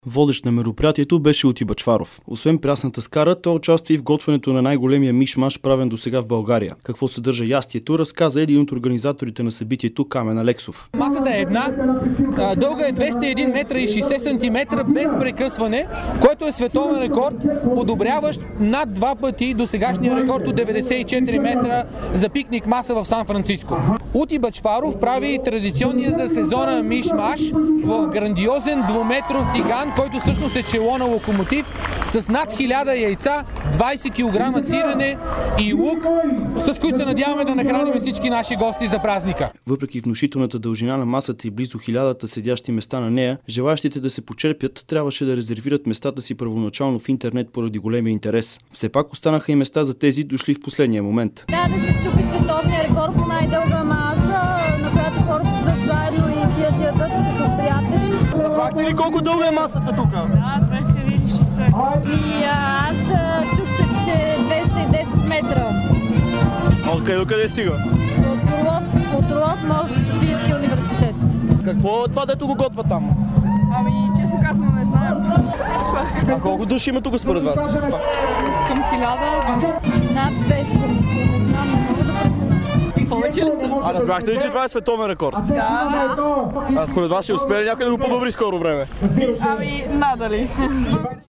Водещ на мероприятието беше Ути Бъчваров. Освен прясната скара, той участва и в готвенето на най-големия миш-маш, правен досега в България. Какво съдържа ястието, разказа един от организаторите на събитието Камен Алексов. Масата е една, дълга е 201 метра и 60 см без прекъсване, което е световен рекорд, подобряващ над два пъти до сегашния рекорд от 94 метра за пикник маса в Сан-Франциско. Ути Бъчваров прави традиционния за сезона миш-маш в грандиозен двуметров тиган, който всъщност е чело на локомотив, с над 1000 яйца, 20 кг сирене и лук, с които се надяваме да нахраним всички наши гости за празника. Въпреки внушителната дължина на масата и близо 1000 седящи места на нея, желащите да се почерпят трябваше да резервират местата си първоначално в интернет поради големия интерес. Все пак останаха и места за тези, дошли в последния момент. Да се щупи световния рекорд по най-дълга маса, на която хората седат заедно и пият ядат като приятели. Разбрахте ли колко дълга е масата тук? Да, 260. Аз чух, че е 210 метра. А откъде стига? От Орлов мост, Софийския университет. Какво е това, дето го готва там? Често казано не знаем. А колко души има тук според вас? Към 1000. Над 200, не знам, не мога да преценя. Повече ли са? А разбрахте ли, че това е световен рекорд? Да. А според вас ще успее някой да го подобри скоро време? Надали.